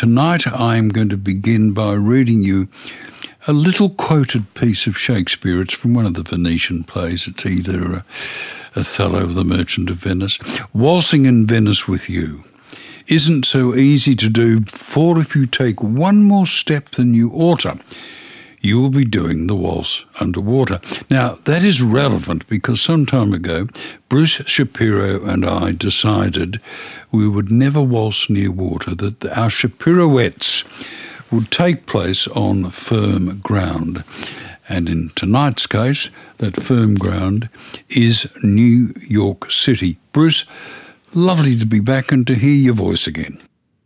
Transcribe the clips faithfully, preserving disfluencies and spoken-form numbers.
tonight I'm going to begin by reading you a little quoted piece of Shakespeare. It's from one of the Venetian plays. It's either uh, Othello or The Merchant of Venice. Waltzing in Venice with you isn't so easy to do, for if you take one more step than you oughta, you will be doing the waltz underwater. Now, that is relevant because some time ago, Bruce Shapiro and I decided we would never waltz near water, that our Shapiroettes would take place on firm ground. And in tonight's case, that firm ground is New York City. Bruce, lovely to be back and to hear your voice again.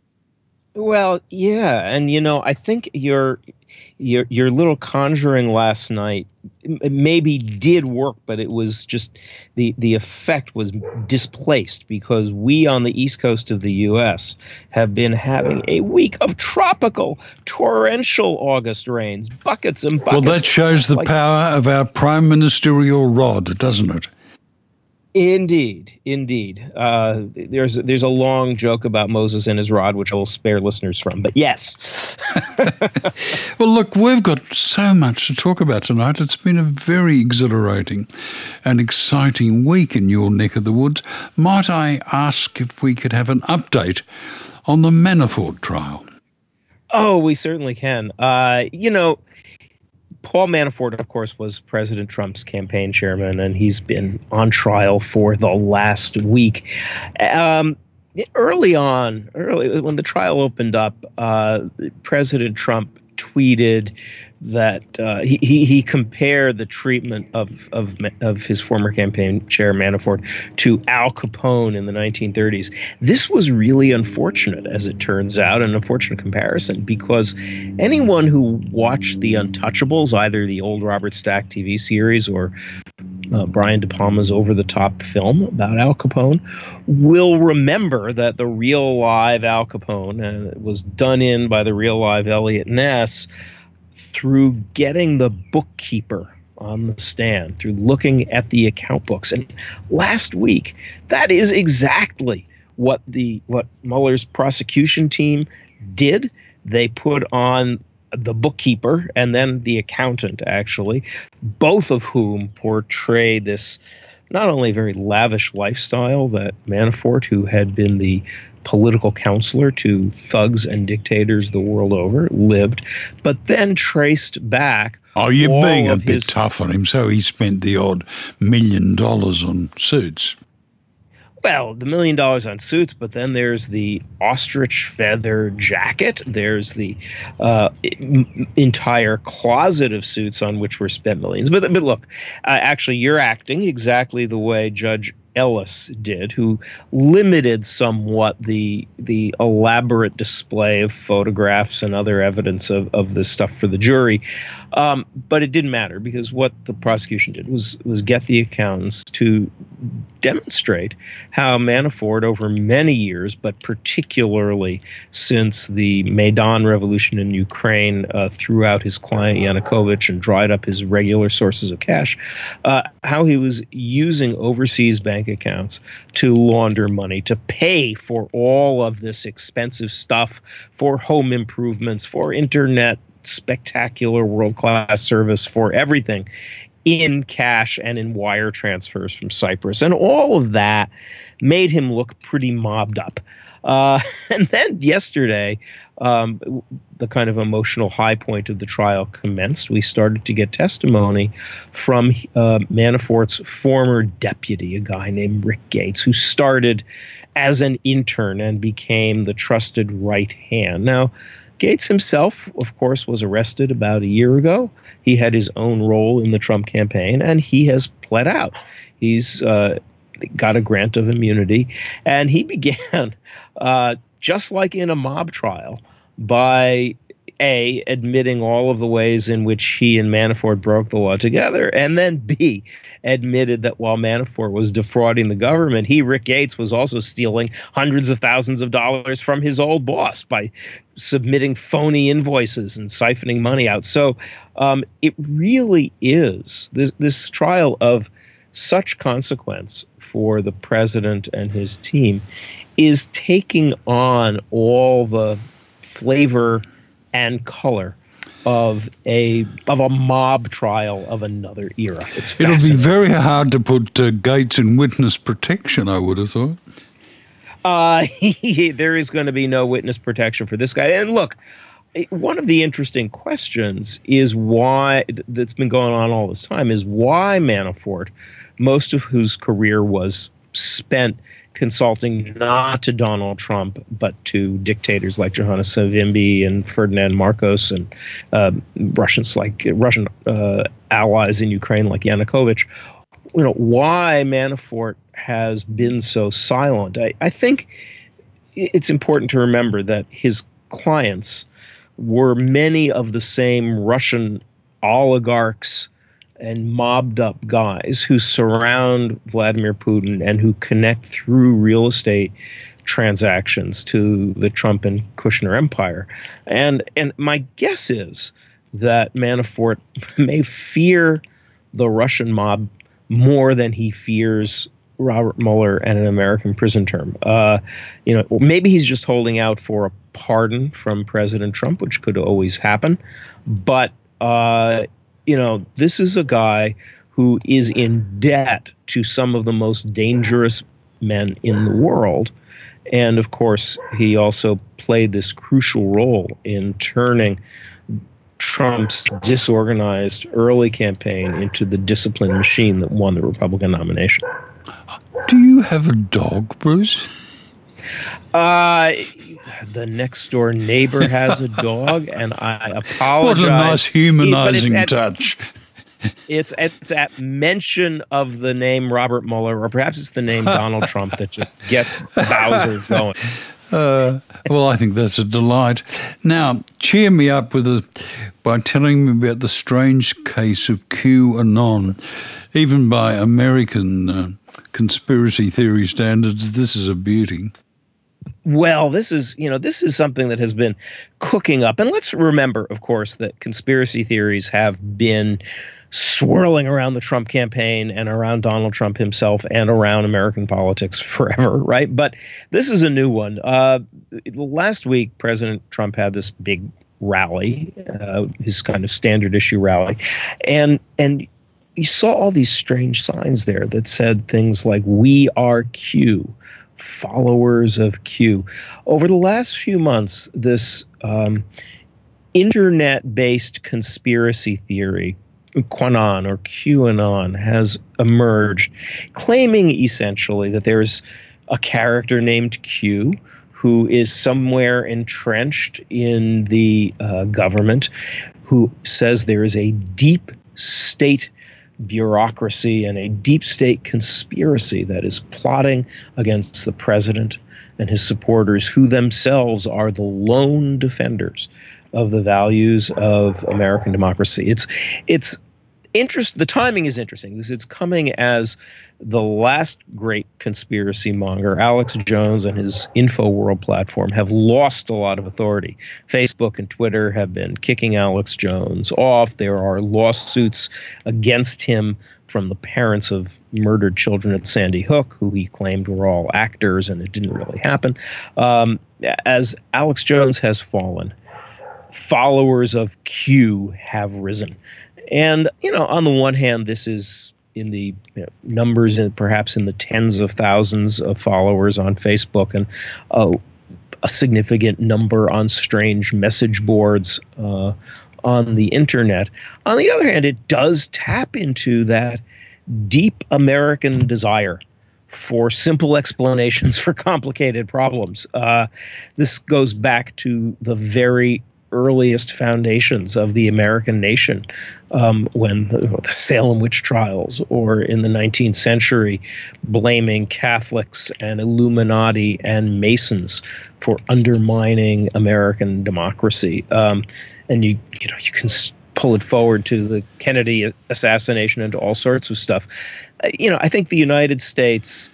Well, yeah, and you know, I think your your your little conjuring last night maybe did work, but it was just the the effect was displaced because we on the east coast of the U S have been having a week of tropical, torrential August rains, buckets and buckets. Well, that shows the like, power of our prime ministerial rod, doesn't it? Indeed, indeed. Uh, there's there's a long joke about Moses and his rod, which I will spare listeners from. But yes. Well, look, we've got so much to talk about tonight. It's been a very exhilarating and exciting week in your neck of the woods. Might I ask if we could have an update on the Manafort trial? Oh, we certainly can. Uh, you know, Paul Manafort, of course, was President Trump's campaign chairman, and he's been on trial for the last week. Um, early on, early when the trial opened up, uh, President Trump tweeted that uh, he, he he compared the treatment of of of his former campaign chair Manafort to Al Capone in the nineteen thirties. This was really unfortunate, as it turns out, an unfortunate comparison, because anyone who watched The Untouchables, either the old Robert Stack T V series or uh, Brian De Palma's over-the-top film about Al Capone, will remember that the real live Al Capone, and it was done in by the real live Elliot Ness, through getting the bookkeeper on the stand, through looking at the account books. And last week, that is exactly what the what Mueller's prosecution team did. They put on the bookkeeper and then the accountant, actually, both of whom portray this not only very lavish lifestyle that Manafort, who had been the political counselor to thugs and dictators the world over, lived, but then traced back. Oh, you're being a bit his... tough on him. So he spent the odd million dollars on suits. Well, the million dollars on suits, but then there's the ostrich feather jacket. There's the uh, entire closet of suits on which were spent millions. But, but look, uh, actually, you're acting exactly the way Judge Ellis did, who limited somewhat the the elaborate display of photographs and other evidence of, of this stuff for the jury. Um, but it didn't matter, because what the prosecution did was was get the accountants to demonstrate how Manafort, over many years, but particularly since the Maidan revolution in Ukraine, uh, threw out his client Yanukovych and dried up his regular sources of cash, uh, how he was using overseas bank accounts to launder money, to pay for all of this expensive stuff, for home improvements, for internet, spectacular world-class service, for everything, in cash and in wire transfers from Cyprus. And all of that made him look pretty mobbed up. Uh, and then yesterday, um, the kind of emotional high point of the trial commenced. We started to get testimony from uh, Manafort's former deputy, a guy named Rick Gates, who started as an intern and became the trusted right hand. Now, Gates himself, of course, was arrested about a year ago. He had his own role in the Trump campaign, and he has pled out. He's uh, got a grant of immunity, and he began, uh, just like in a mob trial, by A, admitting all of the ways in which he and Manafort broke the law together, and then B, admitted that while Manafort was defrauding the government, he, Rick Gates, was also stealing hundreds of thousands of dollars from his old boss by submitting phony invoices and siphoning money out. So um, it really is this, this trial of such consequence for the president and his team is taking on all the flavor and color of a of a mob trial of another era. It's It'll be very hard to put uh, Gates in witness protection, I would have thought. Uh, there is going to be no witness protection for this guy. And look, one of the interesting questions is why, that's been going on all this time, is why Manafort, most of whose career was spent consulting not to Donald Trump, but to dictators like Johannes Savimbi and Ferdinand Marcos and uh, Russians like Russian uh, allies in Ukraine like Yanukovych. You know, why Manafort has been so silent. I, I think it's important to remember that his clients were many of the same Russian oligarchs and mobbed up guys who surround Vladimir Putin and who connect through real estate transactions to the Trump and Kushner empire. And and my guess is that Manafort may fear the Russian mob more than he fears Robert Mueller and an American prison term. Uh, you know, maybe he's just holding out for a pardon from President Trump, which could always happen. But uh, you know, this is a guy who is in debt to some of the most dangerous men in the world. And of course, he also played this crucial role in turning Trump's disorganized early campaign into the disciplined machine that won the Republican nomination. Do you have a dog, Bruce? Uh, the next door neighbor has a dog, and I apologize. What a nice humanizing at, touch. It's, it's at mention of the name Robert Mueller, or perhaps it's the name Donald Trump that just gets Bowser going. Uh, well, I think that's a delight. Now, cheer me up with a, by telling me about the strange case of QAnon. Even by American uh, conspiracy theory standards, this is a beauty. Well, this is, you know, this is something that has been cooking up. And let's remember, of course, that conspiracy theories have been swirling around the Trump campaign and around Donald Trump himself and around American politics forever, right? But this is a new one. Uh, last week, President Trump had this big rally, uh, his kind of standard issue rally. And, and you saw all these strange signs there that said things like, "We are Q," followers of Q. Over the last few months, this um, internet-based conspiracy theory, QAnon or QAnon, has emerged, claiming essentially that there's a character named Q who is somewhere entrenched in the uh, government, who says there is a deep state bureaucracy and a deep state conspiracy that is plotting against the president and his supporters, who themselves are the lone defenders of the values of American democracy. It's it's interest. The timing is interesting because it's coming as the last great conspiracy monger, Alex Jones, and his InfoWorld platform have lost a lot of authority. Facebook and Twitter have been kicking Alex Jones off. There are lawsuits against him from the parents of murdered children at Sandy Hook, who he claimed were all actors, and it didn't really happen. Um, as Alex Jones has fallen, followers of Q have risen. And, you know, on the one hand, this is in the you know, numbers and perhaps in the tens of thousands of followers on Facebook, and uh, a significant number on strange message boards uh, on the internet. On the other hand, it does tap into that deep American desire for simple explanations for complicated problems. Uh, this goes back to the very earliest foundations of the American nation, um, when the, the Salem witch trials, or in the nineteenth century, blaming Catholics and Illuminati and Masons for undermining American democracy. Um, and you, you know, you can pull it forward to the Kennedy assassination and to all sorts of stuff. Uh, you know, I think the United States,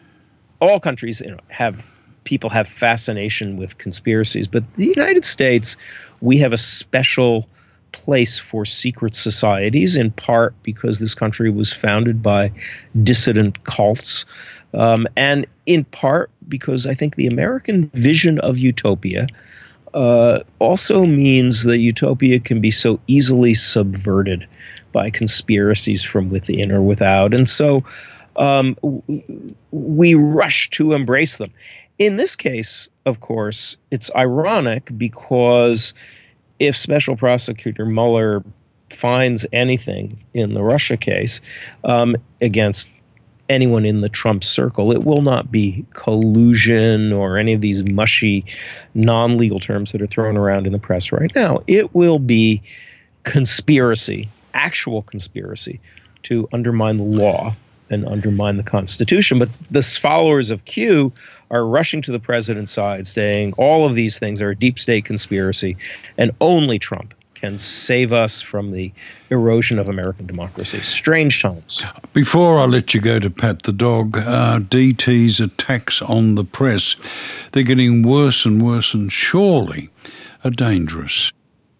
all countries, you know, have people have fascination with conspiracies, but the United States, we have a special place for secret societies, in part because this country was founded by dissident cults, um, and in part because I think the American vision of utopia uh, also means that utopia can be so easily subverted by conspiracies from within or without. And so um, w- we rush to embrace them. In this case, of course, it's ironic because if Special Prosecutor Mueller finds anything in the Russia case um, against anyone in the Trump circle, it will not be collusion or any of these mushy, non-legal terms that are thrown around in the press right now. It will be conspiracy, actual conspiracy to undermine the law and undermine the Constitution. But the followers of Q are rushing to the president's side saying all of these things are a deep state conspiracy and only Trump can save us from the erosion of American democracy. Strange times. Before I let you go to pat the dog, uh, D T's attacks on the press, they're getting worse and worse and surely are dangerous.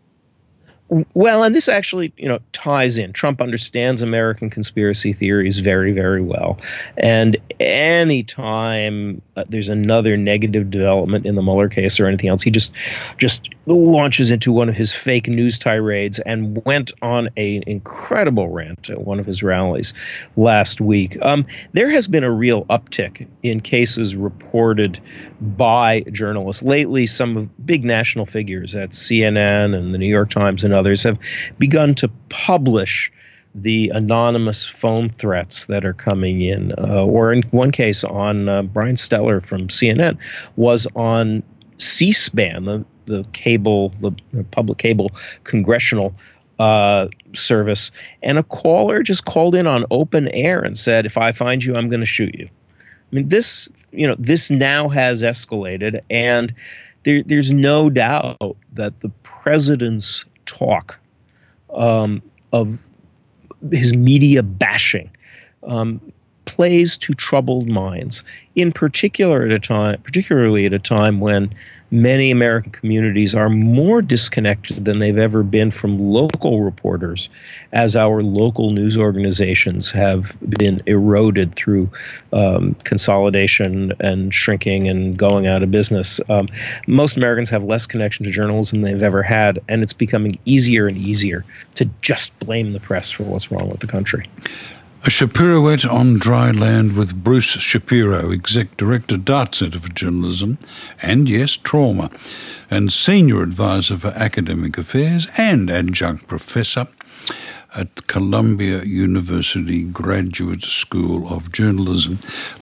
Well, and this actually, you know, ties in. Trump understands American conspiracy theories very, very well. And any time uh, there's another negative development in the Mueller case or anything else, he just just launches into one of his fake news tirades and went on an incredible rant at one of his rallies last week. Um, there has been a real uptick in cases reported by journalists. Lately, some big national figures at C N N and the New York Times and others have begun to publish the anonymous phone threats that are coming in. Uh, or in one case on uh, Brian Steller from C N N was on C-SPAN, the, the cable, the, the public cable congressional uh, service. And a caller just called in on open air and said, if I find you, I'm going to shoot you. I mean, this, you know, this now has escalated, and there, there's no doubt that the president's talk um, of his media bashing um, plays to troubled minds, in particular at a time, particularly at a time when many American communities are more disconnected than they've ever been from local reporters, as our local news organizations have been eroded through um, consolidation and shrinking and going out of business. Um, most Americans have less connection to journalism than they've ever had, and it's becoming easier and easier to just blame the press for what's wrong with the country. A Shapiroette on dry land with Bruce Shapiro, Exec Director, Dart Centre for Journalism, and yes, Trauma, and Senior Advisor for Academic Affairs and Adjunct Professor at Columbia University Graduate School of Journalism.